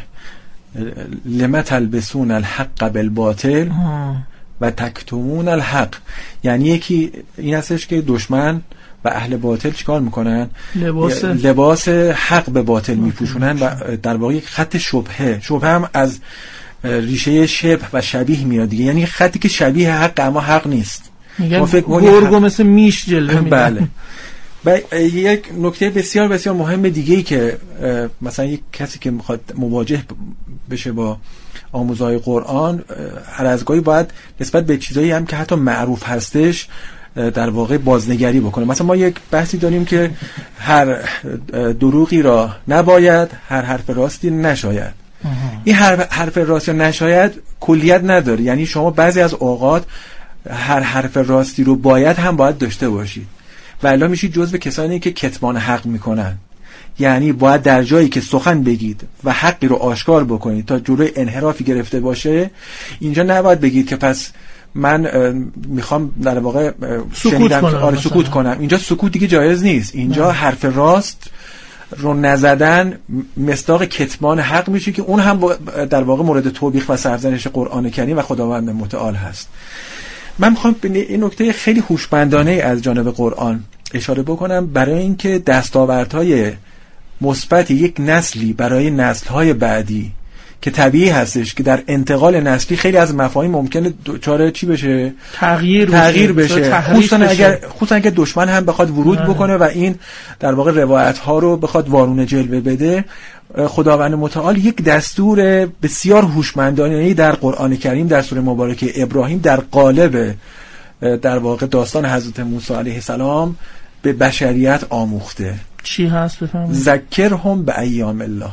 لما تلبسون الحق بالباطل و تکتمون الحق، یعنی یکی این هستش که دشمن و اهل باطل چیکار میکنن؟ لباس حق به باطل میپوشونن و در واقع یک خط شبهه هم از ریشه شبه و شبیه میاد دیگه، یعنی خطی که شبیه حق اما حق نیست. میگن گرگو مثل میش جلوه میدن. بله. و یک نکته بسیار بسیار مهم دیگه‌ای که مثلا یک کسی که میخواد مواجه بشه با آموزهای قرآن، هر از گاهی باید نسبت به چیزایی هم که حتی معروف هستش در واقع بازنگری بکنه. مثلا ما یک بحثی داریم که هر دروغی را نباید، هر حرف راستی نشاید. این حرف راستی نشاید کلیت نداره، یعنی شما بعضی از اوقات هر حرف راستی رو باید داشته باشید و الا میشید جزو کسانی که کتمان حق میکنن. یعنی باید در جایی که سخن بگید و حقی رو آشکار بکنید تا جلوی انحرافی گرفته باشه، اینجا نباید بگید که پس من میخوام در واقع سکوت کنم. اینجا سکوت دیگه جایز نیست. اینجا حرف راست رو نزدن مصداق کتمان حق میشه که اون هم در واقع مورد توبیخ و سرزنش قرآن کریم و خداوند متعال هست. من میخوام به این نکته خیلی هوشمندانه از جانب قرآن اشاره بکنم برای اینکه دستاوردهای مثبت یک نسلی برای نسل‌های بعدی که طبیعی هستش که در انتقال نسلی خیلی از مفاهیم ممکنه دچار چی بشه؟ تغییر بشه. خصوصا اگر دشمن هم بخواد ورود بکنه و این در واقع روایت ها رو بخواد وارونه جلوه بده. خداوند متعال یک دستور بسیار هوشمندانه در قرآن کریم در سوره مبارکه ابراهیم در قالب در واقع داستان حضرت موسی علیه السلام به بشریت آموخته. چی هست بفهمید؟ ذکرهم به ایام الله.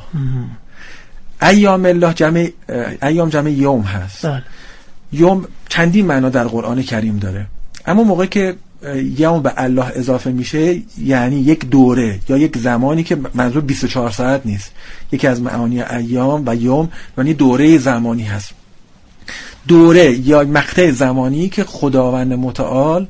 ایام الله جمع یوم هست. یوم چندین معنا در قرآن کریم داره، اما موقعی که یوم به الله اضافه میشه یعنی یک دوره یا یک زمانی که منظور 24 ساعت نیست. یکی از معانی ایام و یوم یعنی دوره زمانی هست، دوره یا مقطع زمانی که خداوند متعال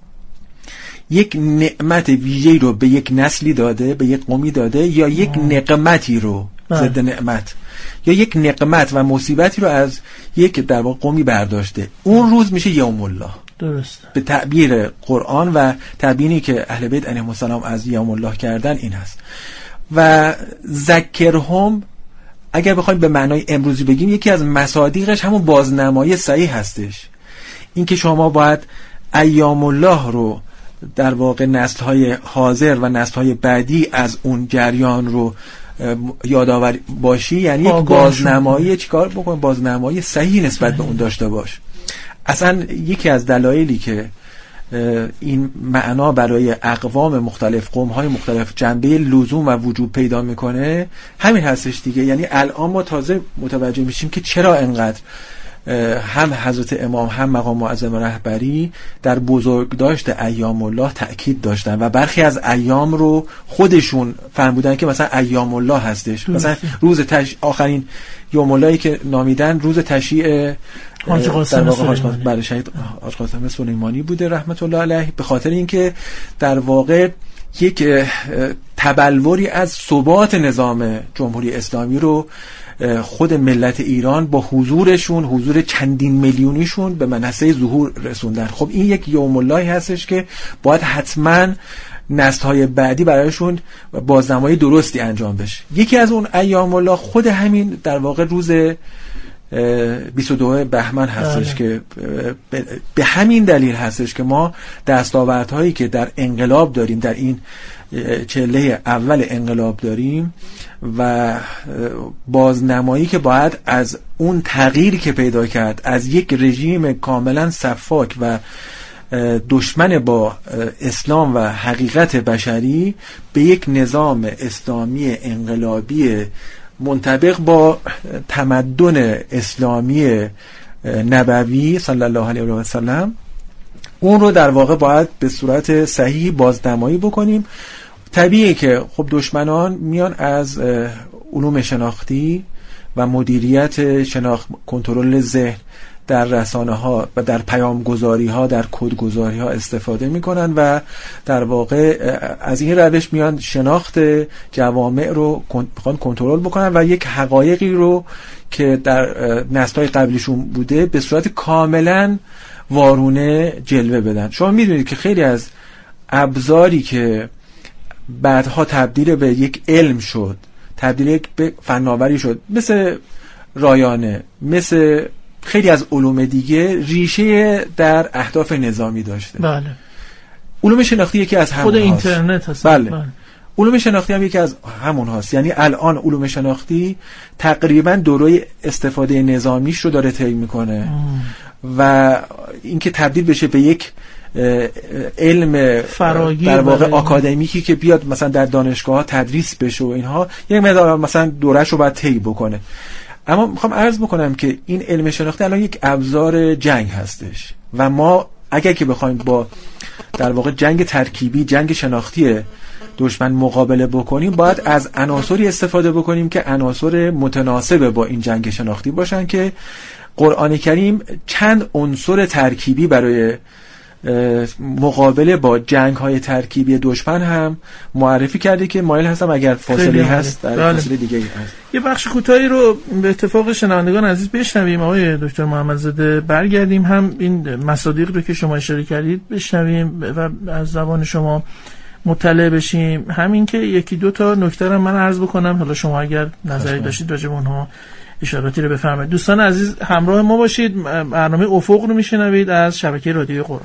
یک نعمت ویژه‌ای رو به یک نسلی داده، به یک قومی داده، یا یک نقمتی رو ضد نعمت یا یک نقمت و مصیبتی رو از یک در واقع قومی برداشته. اون روز میشه یوم الله. درست. به تعبیر قرآن و تعبیری که اهل بیت علیهم السلام از یوم الله کردن این هست. و ذکرهم اگر بخوایم به معنای امروزی بگیم یکی از مصادیقش همون بازنمایی صحیح هستش. این که شما باید ایام الله رو در واقع نسل‌های حاضر و نسل‌های بعدی از اون جریان رو یادآور باشی، یعنی یک بازنمایی چیکار بکن؟ بازنمایی صحیح نسبت به اون داشته باش. اصلا یکی از دلایلی که این معنا برای اقوام مختلف، قوم‌های مختلف جنبه لزوم و وجوب پیدا میکنه همین هستش دیگه. یعنی الان ما تازه متوجه میشیم که چرا انقدر هم حضرت امام هم مقام معظم رهبری در بزرگداشت ایام الله تأکید داشتن و برخی از ایام رو خودشون فرمودن که مثلا ایام الله هستش. مثلا روز آخرین یوم اللهی که نامیدن روز تشییع حاج قاسم سلیمانی، بله شهید حاج قاسم سلیمانی بوده رحمت الله علیه، به خاطر اینکه در واقع یک تبلوری از ثبات نظام جمهوری اسلامی رو خود ملت ایران با حضورشون، حضور چندین میلیونیشون به منصه ظهور رسوندن. خب این یک یوم اللهی هستش که باید حتما نسل‌های بعدی برایشون بازنمایی درستی انجام بشه. یکی از اون ایام الله خود همین در واقع روز 22 بهمن هستش که به همین دلیل هستش که ما دستاوردهایی که در انقلاب داریم، در این چله اول انقلاب داریم و بازنمایی که باید از اون تغییری که پیدا کرد از یک رژیم کاملا سفاک و دشمن با اسلام و حقیقت بشری به یک نظام اسلامی انقلابی منطبق با تمدن اسلامی نبوی صلی الله علیه و سلم، اون رو در واقع باید به صورت صحیح بازنمایی بکنیم. طبیعیه که خب دشمنان میان از علوم شناختی و مدیریت کنترل ذهن در رسانه ها و در پیام گذاری ها، در کد گذاری ها استفاده میکنن و در واقع از این روش میان شناخت جوامع رو کنترل بکنن و یک حقایقی رو که در نسل‌های قبلیشون بوده به صورت کاملا وارونه جلوه بدن. شما میدونید که خیلی از ابزاری که بعدها تبدیل به یک علم شد، تبدیل به فناوری شد، مثل رایانه، مثل خیلی از علوم دیگه، ریشه در اهداف نظامی داشته. بله. علوم شناختی یکی از همون خود اینترنت هست. بله. علوم شناختی هم یکی از همون هاست. یعنی الان علوم شناختی تقریبا دوره استفاده نظامیش رو داره طی میکنه و اینکه تبدیل بشه به یک علم فراگیر در واقع آکادمیکی که بیاد مثلا در دانشگاه ها تدریس بشه و اینها، یک مقدار مثلا دوره‌اش رو باید طی بکنه. اما میخوام عرض بکنم که این علم شناختی الان یک ابزار جنگ هستش و ما اگر که بخوایم با در واقع جنگ ترکیبی، جنگ شناختی دشمن مقابله بکنیم، باید از عناصری استفاده بکنیم که عناصر متناسب با این جنگ شناختی باشن که قرآن کریم چند عنصر ترکیبی برای مقابله با جنگ های ترکیبی دشمن هم معرفی کرده که مایل هستم اگر فاصله هست در فاصله دیگه هست. یه بخش کوتاهی رو به اتفاق شنوندگان عزیز بشنویم. آقای دکتر محمدزاده برگردیم هم این مصادیق رو که شما اشاره کردید بشنویم و از زبان شما مطلع بشیم. همین که یکی دو تا نکته رو من عرض بکنم، حالا شما اگر نظری داشتید راجع به اونها اشاراتی رو بفرمایید. دوستان عزیز همراه ما باشید. برنامه افق رو میشنوید از شبکه رادیوی قرآن.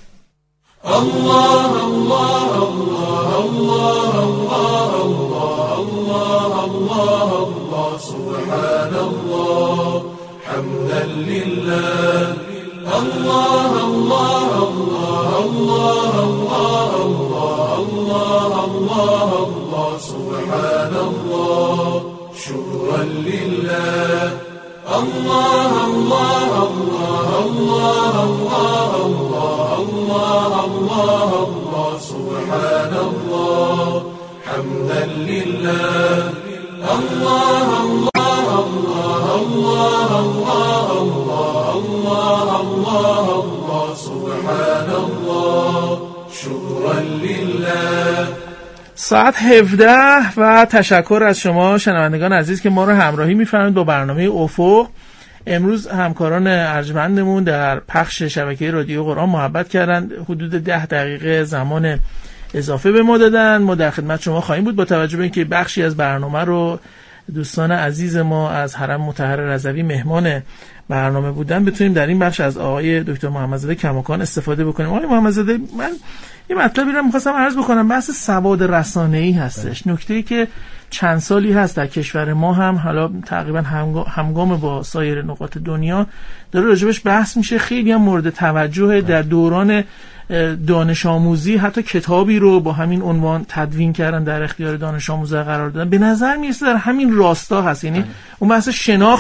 الله الله الله الله الله الله الله الله سبحان الله حمدا لله الله الله الله الله الله الله الله الله سبحان الله شكرا لله الله الله الله الله الله الله الله الله سبحان الله حمدا لله الله الله الله الله الله الله الله الله سبحان الله شكرا لله. ساعت 17 و تشکر از شما شنوندگان عزیز که ما رو همراهی می‌فرمایید با برنامه افق. امروز همکاران ارجمندمون در پخش شبکه رادیو قرآن محبت کردند، حدود 10 دقیقه زمان اضافه به ما دادن. ما در خدمت شما خواهیم بود با توجه به اینکه بخشی از برنامه رو دوستان عزیز ما از حرم مطهر رضوی مهمان برنامه بودن، بتونیم در این بخش از آقای دکتر محمدزاده کماکان استفاده بکنیم. آقای محمدزاده، من یه مطلبی رو می‌خواستم عرض بکنم، بحث سواد رسانه‌ای هستش. نکته‌ای که چند سالی هست در کشور ما هم حالا تقریبا همگام با سایر نقاط دنیا داره راجبش بحث میشه، خیلی هم مورد توجه. در دوران دانش آموزی حتی کتابی رو با همین عنوان تدوین کردن، در اختیار دانش آموزا قرار دادن. به نظر میرسه در همین راستا هست، یعنی اون بحث شناخت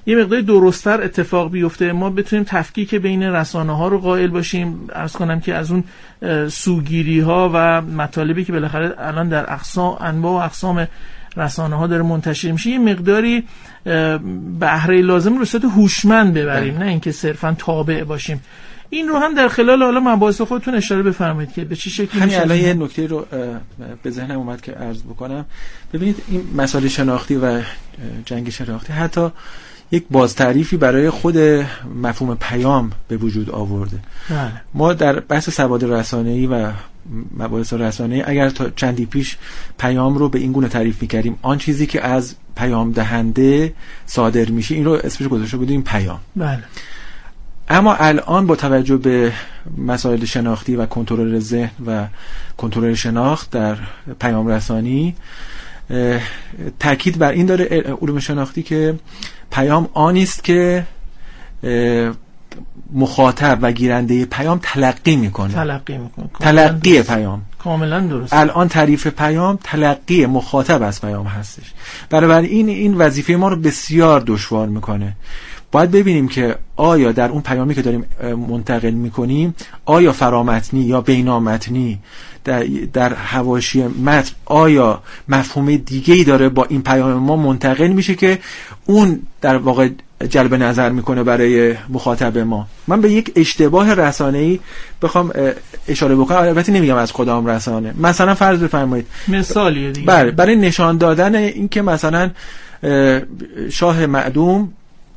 یه مقدار درست‌تر اتفاق بیفته، ما بتونیم تفکیک بین رسانه‌ها رو قائل باشیم. عرض کنم که از اون سوگیری‌ها و مطالبی که بالاخره الان در انواع و اقسام رسانه‌ها داره منتشر میشه، یه مقداری بهره لازم رو صورت هوشمند ببریم، نه اینکه صرفاً تابع باشیم. این رو هم در خلال حالا مباحث خودتون اشاره بفرمایید که به چه شکلی همین الان یه نکته رو به ذهنم اومد که عرض بکنم. ببینید این مسائل شناختی و جنگ شناختی حتی یک بازتعریفی برای خود مفهوم پیام به وجود آورده. ما در بحث سواد رسانه‌ای و مباحث رسانه‌ای اگر تا چندی پیش پیام رو به این گونه تعریف می‌کردیم، آن چیزی که از پیام دهنده صادر میشه این رو اسمش گذاشته بودیم پیام. بله. اما الان با توجه به مسائل شناختی و کنترل ذهن و کنترل شناخت در پیام رسانی، تاکید بر این داره علوم شناختی که پیام آنی است که مخاطب و گیرنده پیام تلقی میکنه. تلقی پیام کاملا درست. الان تعریف پیام تلقی مخاطب از پیام هستش. بنابراین این وظیفه ما رو بسیار دشوار میکنه. باید ببینیم که آیا در اون پیامی که داریم منتقل میکنیم آیا فرامتنی یا بینامتنی در حواشی متن آیا مفهوم دیگه‌ای داره با این پیام ما منتقل میشه که اون در واقع جلب نظر میکنه برای مخاطب ما. من به یک اشتباه رسانه‌ای بخوام اشاره بکنم، البته نمیگم از کدام رسانه، مثلا فرض بفرمایید مثالیه دیگه، برای نشان دادن این که مثلا شاه معدوم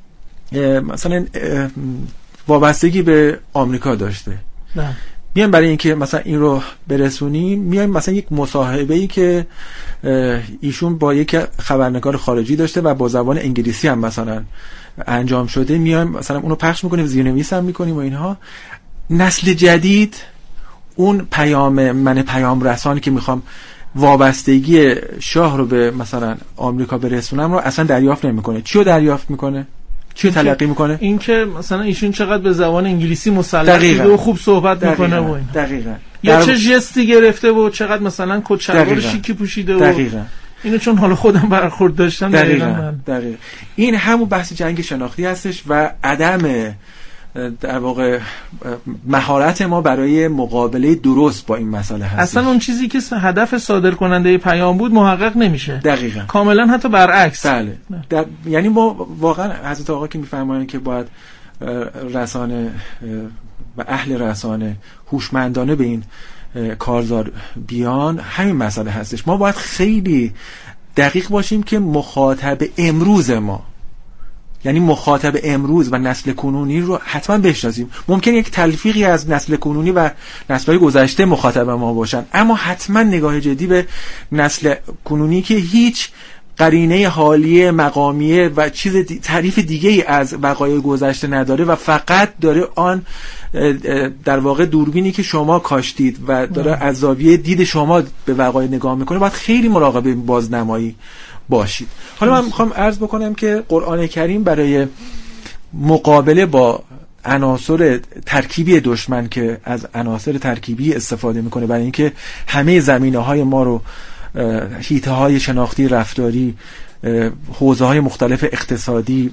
مثلا وابستگی به آمریکا داشته، میایم برای اینکه مثلا این رو برسونیم میایم مثلا یک مصاحبه‌ای که ایشون با یک خبرنگار خارجی داشته و با زبان انگلیسی هم مثلا انجام شده، میایم مثلا اونو پخش میکنیم، زیرنویس هم میکنیم و اینها. نسل جدید اون من پیام رسانی که میخوام وابستگی شاه رو به مثلا آمریکا برسونم رو اصلا دریافت نمیکنه. چی رو دریافت میکنه؟ چی رو تلقی میکنه؟ این که مثلا ایشون چقدر به زبان انگلیسی مسلط بوده و خوب صحبت میکنه و این. دقیقاً. یا چه ژستی گرفته و چقدر مثلا کت شلوار شیکی پوشیده و دقیقاً. اینو چون حالا خودم برخورد داشتم. دقیقاً. این همون بحث جنگ شناختی هستش و عدم در واقع مهارت ما برای مقابله درست با این مسئله هست. اصلا اون چیزی که هدف صادر کننده پیام بود محقق نمیشه. دقیقاً. کاملا حتی برعکس. بله. یعنی ما واقعا حضرت آقا که میفرمایند که باید رسانه و اهل رسانه هوشمندانه به این کارزار بیان، همین مسئله هستش. ما باید خیلی دقیق باشیم که مخاطب امروز ما، یعنی مخاطب امروز و نسل کنونی رو حتما بشناسیم. ممکن یک تلفیقی از نسل کنونی و نسل‌های گذشته مخاطب ما باشن، اما حتما نگاه جدی به نسل کنونی که هیچ قرینه حالیه مقامیه و تعریف دیگه ای از وقایع گذشته نداره و فقط داره آن در واقع دوربینی که شما کاشتید و داره از زاویه دید شما به وقایع نگاه میکنه. باید خیلی مراقب این بازنمایی باشید. حالا من میخوام عرض بکنم که قرآن کریم برای مقابله با عناصر ترکیبی دشمن که از عناصر ترکیبی استفاده میکنه برای اینکه همه زمینه‌های ما رو، حیطه‌های شناختی، رفتاری، حوزه‌های مختلف اقتصادی،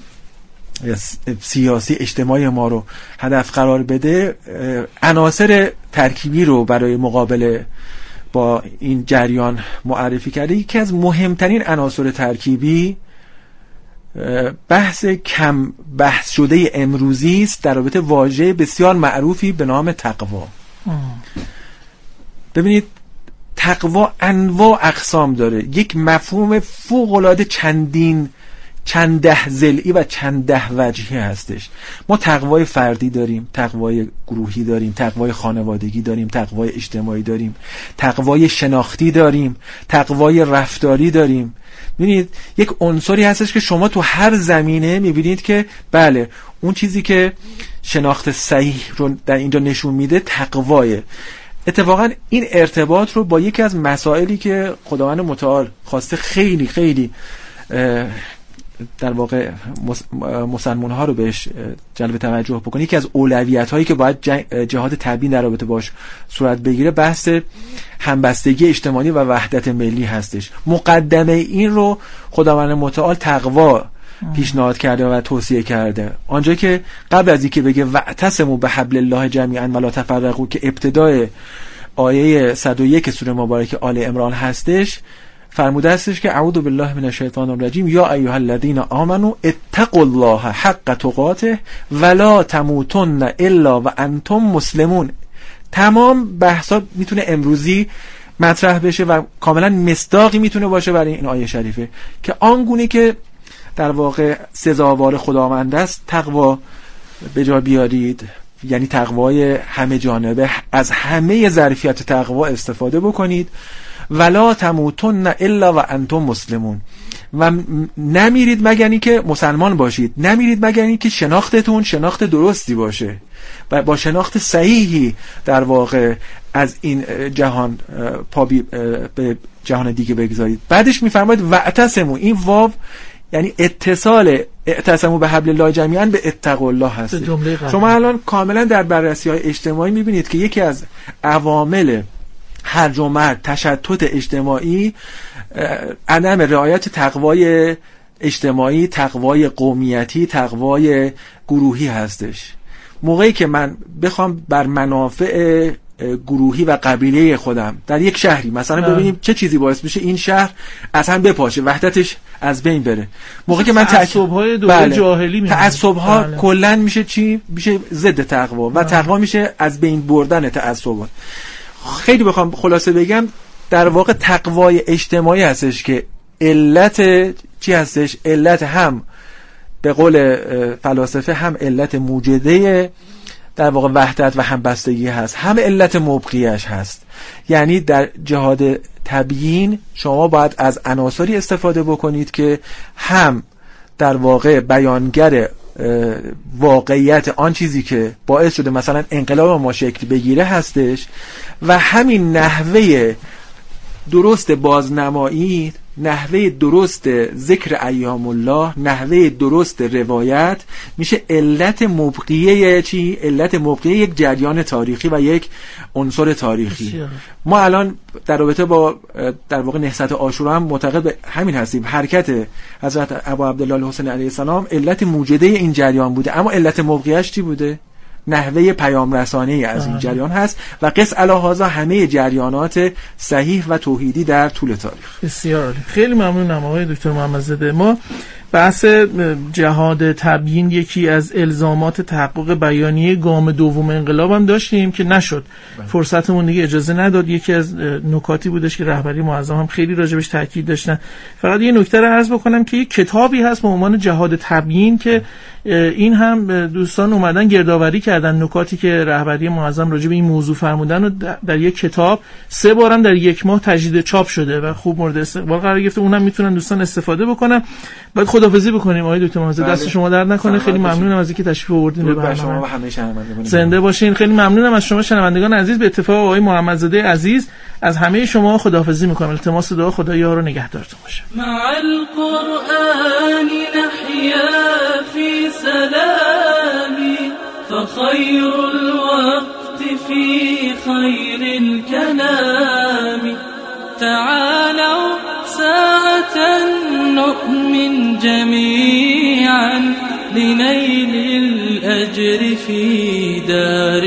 سیاسی، اجتماعی ما رو هدف قرار بده، عناصر ترکیبی رو برای مقابله با این جریان معرفی کرده. یکی از مهمترین عناصر ترکیبی بحث کم بحث شده امروزی است در رابطه واژه بسیار معروفی به نام تقوا. ببینید تقوا انواع اقسام داره، یک مفهوم فوق‌العاده چند ده ضلعی و چند ده وجهی هستش. ما تقوای فردی داریم، تقوای گروهی داریم، تقوای خانوادگی داریم، تقوای اجتماعی داریم، تقوای شناختی داریم، تقوای رفتاری داریم. ببینید یک عنصری هستش که شما تو هر زمینه میبینید که بله اون چیزی که شناخت صحیح رو در اینجا نشون میده تقوایه. اتفاقا این ارتباط رو با یکی از مسائلی که خداوند متعال خواسته خیلی خیلی در واقع مسلمان ها رو بهش جلب توجه بکنه، یکی از اولویت هایی که باید جهاد تبیین در رابطه باش صورت بگیره بحث همبستگی اجتماعی و وحدت ملی هستش. مقدمه این رو خداوند متعال تقوا پیشنهاد کرده و توصیه کرده. آنجا که قبل از اینکه بگه واعتصموا بحبل الله جمیعا ولا تفرقوا که ابتدای آیه 101 سوره مبارکه آل عمران هستش، فرموده هستش که اعوذ بالله من الشیطان الرجیم یا ایها الذین آمنوا اتقوا الله حق تقاته ولا تموتن الا وانتم مسلمون. تمام بحثا میتونه امروزی مطرح بشه و کاملا مصداقی میتونه باشه برای این آیه شریفه که آنگونه که در واقع سزاوار خداوند است تقوا به جا بیارید، یعنی تقوای همه جانبه، از همه ظرفیت تقوا استفاده بکنید. ولا تموتن الا و انتم مسلمون، و نمیرید مگر اینکه مسلمان باشید، نمیرید مگر اینکه شناختتون شناخت درستی باشه و با شناخت صحیحی در واقع از این جهان به جهان دیگه بگذارید. بعدش میفرماید واعتصموا، این واو یعنی اتصال اعتصموا به حبل الله جمیعا به اتقوا الله هست. شما الان کاملا در بررسی‌های اجتماعی میبینید که یکی از عوامل هرج و مرج، تشتت اجتماعی، عدم رعایت تقوای اجتماعی، تقوای قومیتی، تقوای گروهی هستش. موقعی که من بخوام بر منافع گروهی و قبیله خودم در یک شهری مثلا ببینیم چه چیزی باعث میشه این شهر از هم بپاشه، وحدتش از بین بره. موقعی که من تعصب‌های دوره جاهلی تعصب‌ها کلاً میشه چی؟ میشه ضد تقوا و تقوا میشه از بین بردن تعصبات. خیلی بخوام خلاصه بگم در واقع تقوای اجتماعی هستش که علت چی هستش؟ علت هم به قول فلاسفه هم علت موجده در واقع وحدت و همبستگی هست، هم علت مبقیش هست. یعنی در جهاد تبیین شما باید از عناصری استفاده بکنید که هم در واقع بیانگر واقعیت آن چیزی که باعث شده مثلا انقلاب ما شکل بگیره هستش و همین نحوه درست بازنمایی، نحوه درست ذکر ایام الله، نحوه درست روایت میشه علت مبقیه چی؟ علت مبقیه یک جریان تاریخی و یک عنصر تاریخی. ما الان در رابطه با در واقع نهضت عاشورا هم معتقد به همین هستیم. حرکت حضرت ابا عبدالله الحسین علیه السلام علت موجده این جریان بوده، اما علت مبقیه‌اش چی بوده؟ نحوه پیام رسانی از این جریان هست و قص علی هذا همه جریانات صحیح و توحیدی در طول تاریخ. بسیار عالی، خیلی ممنونم آقای دکتر محمدزاده. ما بحث جهاد تبیین یکی از الزامات تحقق بیانیه گام دوم انقلاب هم داشتیم که نشد، فرصتمون دیگه اجازه نداد. یکی از نکاتی بودش که رهبری معظم هم خیلی راجبش تاکید داشتن. فقط یه نکته رو عرض بکنم که یک کتابی هست به عنوان جهاد تبیین که این هم دوستان اومدن گردآوری کردن نکاتی که رهبری معظم راجع به این موضوع فرمودن و در یک کتاب 3 بارم در 1 ماه تجدید چاپ شده و خوب مورد استقبال قرار گرفته. اونم میتونن دوستان استفاده بکنن. بعد خداحافظی بکنیم آقای دکتر محمدزاده، دست شما درد نکنه. خیلی ممنونم از اینکه تشریف آوردین به برنامه. شما و همه شنوندگان زنده باشین. خیلی ممنونم از شما شنوندگان عزیز. به اتفاق آقای محمدزاده عزیز از همه شما خداحافظی میکنم. التماس دعا خدا یار و نگهدارتون باشه. مع القرآن نحيا في سلام فخير الوقت في خير الكلام تعالوا ساعة نؤمن جميعا لنيل الأجر في دار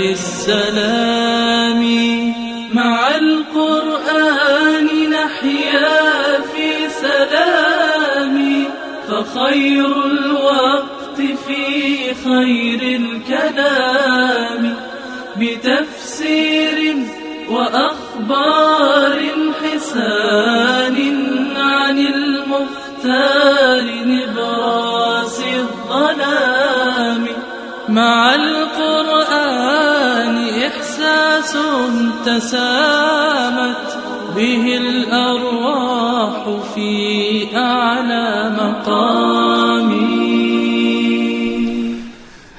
السلام مع القرآن نحيا في سلام فخير الوقت في خير الكلام بتفسير وأخبار حسان عن المختار نبراس الظلام مع القرآن إحساس تسامت به الأرواح في أعلى مقام